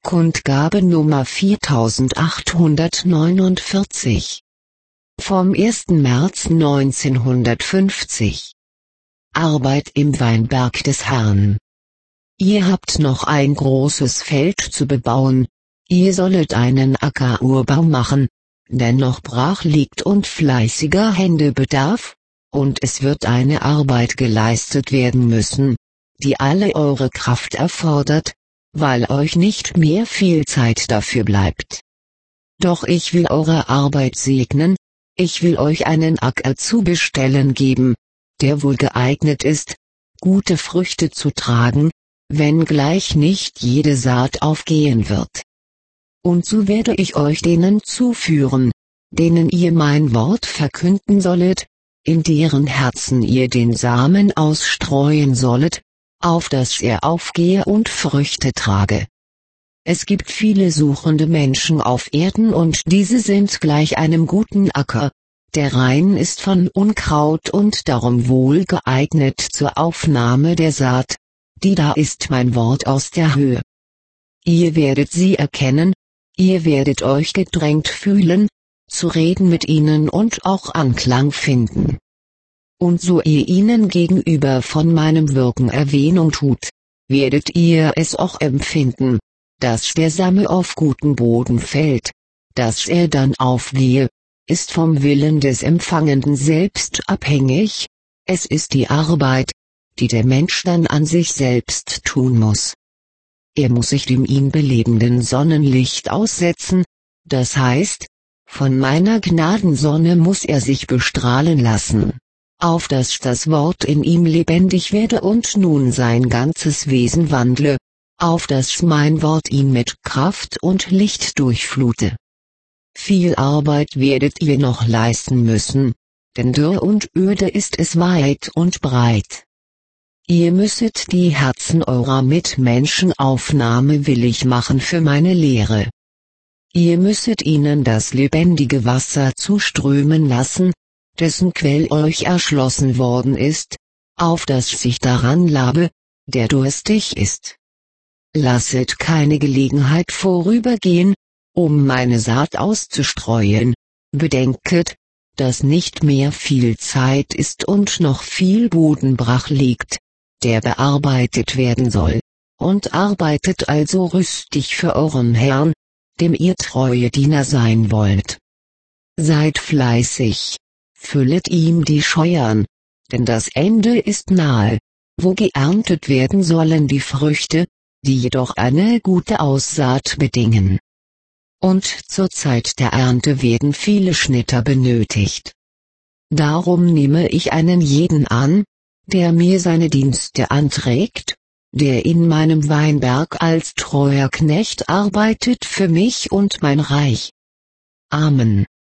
Kundgabe Nummer 4849. Vom 1. März 1950. Arbeit im Weinberg des Herrn. Ihr habt noch ein großes Feld zu bebauen, ihr sollet einen Ackerurbau machen, denn noch brach liegt und fleißiger Hände bedarf, und es wird eine Arbeit geleistet werden müssen, die alle eure Kraft erfordert, weil euch nicht mehr viel Zeit dafür bleibt. Doch ich will eure Arbeit segnen, ich will euch einen Acker zu bestellen geben, der wohl geeignet ist, gute Früchte zu tragen, wenngleich nicht jede Saat aufgehen wird. Und so werde ich euch denen zuführen, denen ihr mein Wort verkünden sollet, in deren Herzen ihr den Samen ausstreuen sollet, auf dass er aufgehe und Früchte trage. Es gibt viele suchende Menschen auf Erden und diese sind gleich einem guten Acker, der rein ist von Unkraut und darum wohl geeignet zur Aufnahme der Saat, die da ist mein Wort aus der Höhe. Ihr werdet sie erkennen, ihr werdet euch gedrängt fühlen, zu reden mit ihnen und auch Anklang finden. Und so ihr ihnen gegenüber von meinem Wirken Erwähnung tut, werdet ihr es auch empfinden, dass der Same auf guten Boden fällt, dass er dann aufgehe, ist vom Willen des Empfangenden selbst abhängig, es ist die Arbeit, die der Mensch dann an sich selbst tun muss. Er muss sich dem ihn belebenden Sonnenlicht aussetzen, das heißt, von meiner Gnadensonne muss er sich bestrahlen lassen, auf dass das Wort in ihm lebendig werde und nun sein ganzes Wesen wandle, auf dass mein Wort ihn mit Kraft und Licht durchflute. Viel Arbeit werdet ihr noch leisten müssen, denn dürr und öde ist es weit und breit. Ihr müsset die Herzen eurer Mitmenschen aufnahmewillig machen für meine Lehre. Ihr müsset ihnen das lebendige Wasser zuströmen lassen, dessen Quell euch erschlossen worden ist, auf dass sich daran labe, der durstig ist. Lasset keine Gelegenheit vorübergehen, um meine Saat auszustreuen, bedenket, dass nicht mehr viel Zeit ist und noch viel Boden brach liegt, der bearbeitet werden soll, und arbeitet also rüstig für euren Herrn, dem ihr treue Diener sein wollt. Seid fleißig, füllet ihm die Scheuern, denn das Ende ist nahe, wo geerntet werden sollen die Früchte, die jedoch eine gute Aussaat bedingen. Und zur Zeit der Ernte werden viele Schnitter benötigt. Darum nehme ich einen jeden an, der mir seine Dienste anträgt, der in meinem Weinberg als treuer Knecht arbeitet für mich und mein Reich. Amen.